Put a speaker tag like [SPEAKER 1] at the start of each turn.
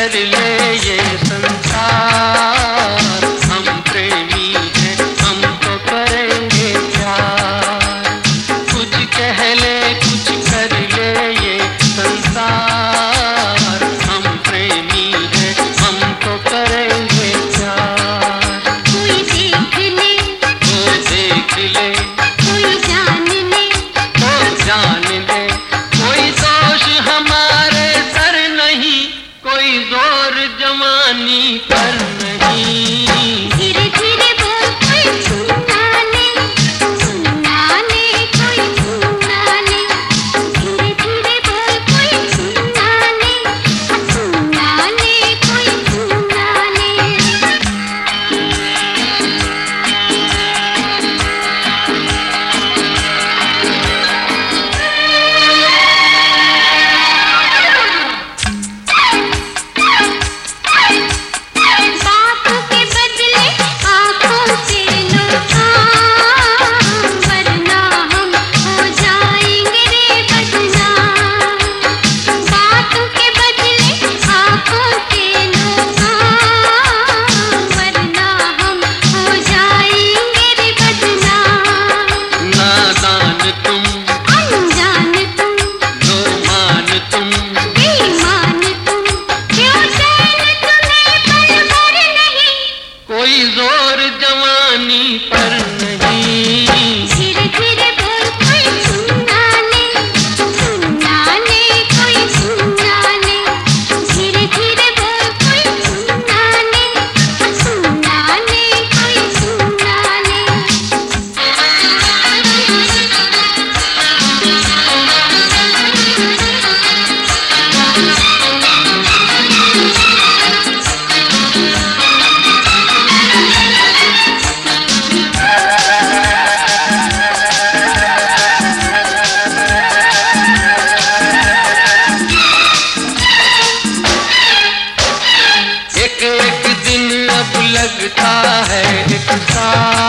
[SPEAKER 1] कर ले ये संसार, हम प्रेमी हैं हम तो करेंगे प्यार। कुछ कह ले कुछ कर ले ये संसार, हम प्रेमी हैं हम तो करेंगे प्यार।
[SPEAKER 2] कोई देख ले,
[SPEAKER 1] कोई देख ले,
[SPEAKER 2] कोई जान ले,
[SPEAKER 1] कोई जान ले, कोई दोष हमारे सर नहीं, कोई जोर जवानी पर नहीं।
[SPEAKER 2] धीरे धीरे बोल कोई सुना ले, सुना ले कोई सुना ले। धीरे धीरे बोल कोई सुना ले, सुना ले कोई सुना ले। बातों के बदले आँखों से लो काम, वरना हम हो जाएंगे रे बदनाम। बातों के बदले आँखों से लो काम, वरना हम हो जाएंगे रे बदनाम।
[SPEAKER 1] नादान तुम,
[SPEAKER 2] अनजान तुम,
[SPEAKER 1] दो मान तुम,
[SPEAKER 2] बेईमान तुम, क्यों चैन तुम्हें पल भर नहीं।
[SPEAKER 1] कोई जोर जवानी पर नहीं।
[SPEAKER 2] धीरे धीरे बोल कोई सुना ले, सुना ले कोई सुना ले। धीरे धीरे बोल कोई सुना ले, सुना ले कोई सुना ले।
[SPEAKER 1] एक एक दिन अब लगता है एक साल,